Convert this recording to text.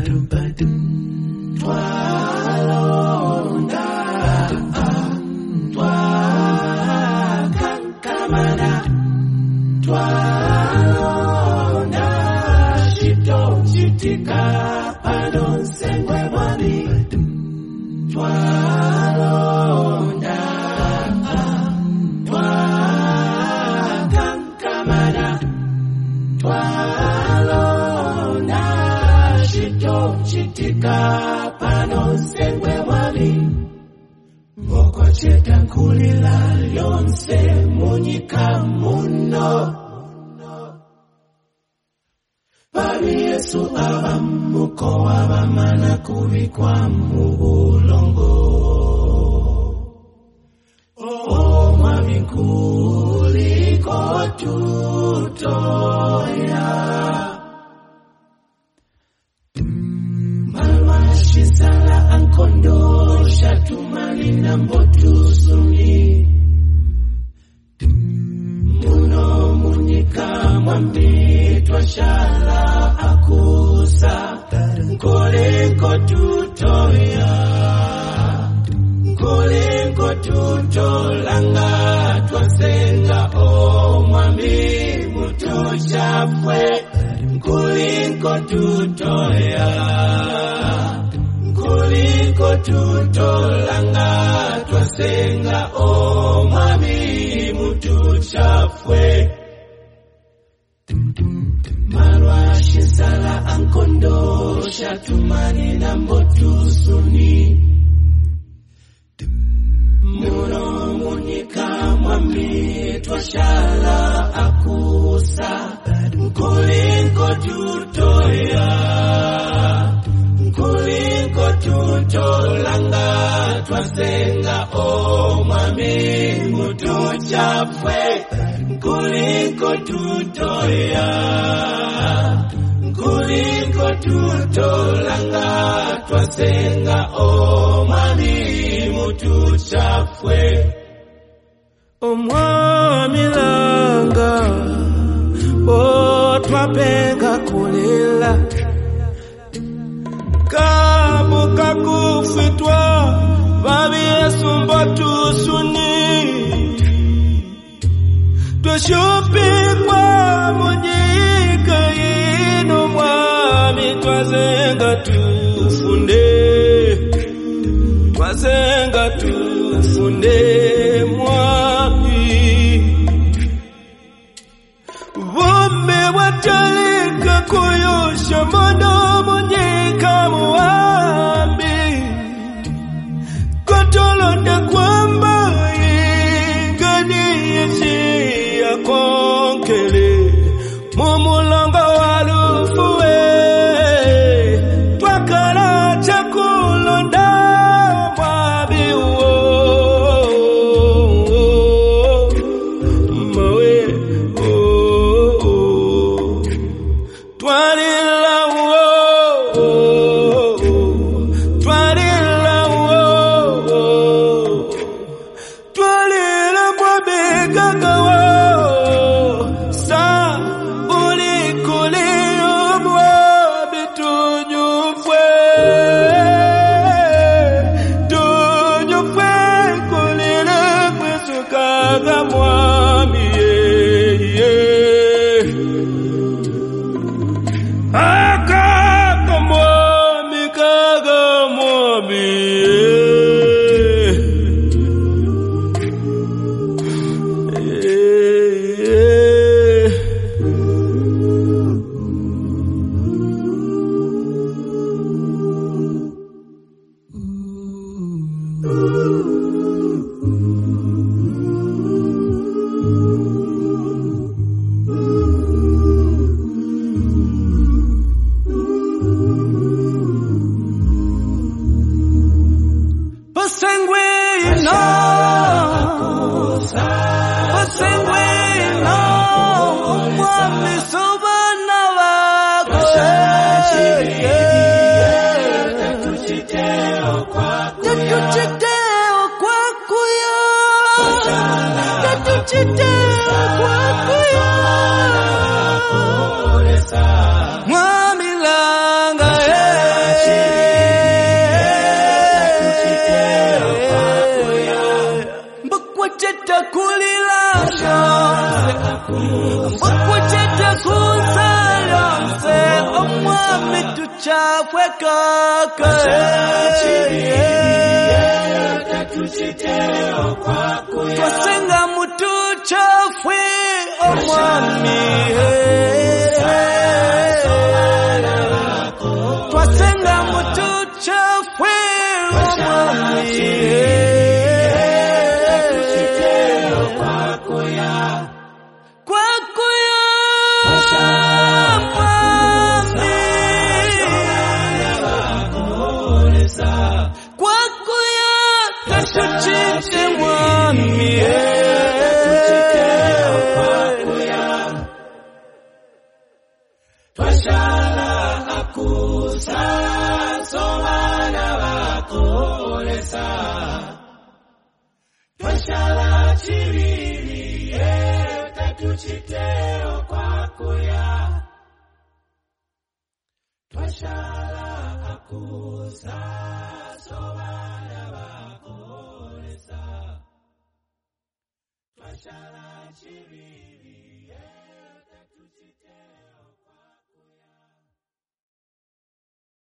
Twalonda twakankamana twalonda shito chitika panonsengwe mwami twalonda twakankamana twalonda shito chitika panonsengwe mwami Moko cheta kulila yonse munyika muno Pari Yesu abamuko abamana kubikwa mubulongo Oh mwami kuliko tutoya Malwashisala ankondo shatumani na mbotusuni Muno munyika mwambi twashala akusa Nkolenko tutoya Nkolenko tutolanga twasenga o mwambi mutochafwe Nkolenko tutoya Nkolenko tutolanga twasenga o mwami mutuchafwe Malwashisala ankondo shatumani na mbotusuni Muno munyika mwami twashala akusa Nkolenko tutoya Nkolenko tutolanga twasenga o mwami mutuchafwe Nkolenko tutoya Nkolenko tutolanga twasenga o mwami mutuchafwe O mwami langa o twapenga kulila Kabuka kufitwa Babi Yesu mbotusuni Twashupikwa munyika ino mwami twazenga tufunde Twazenga tufunde mwami Vome watalika kuyosha mono munyika mwami Kotolonda kwamba ingani yeshi ya konkele Mumulongo walufuwe Twakala chakulonda mwami uo Mawe Twarila uo Twarila uo Twarila kwa bega wao Sa ulikulio mwami tunyufwe Tunyufwe kulile kwesukaga mwami Kaga mwami Mwami langa Mbukuchete kusalonse omwami tuchafwe kaka twasenga mutuchafwe omwami twasenga mutuchafwe omwami Twashala akusa somana bakolesa twashala chiriri tatuchiteo kwakuya twashala akusa somana bakolesa twashala chiriri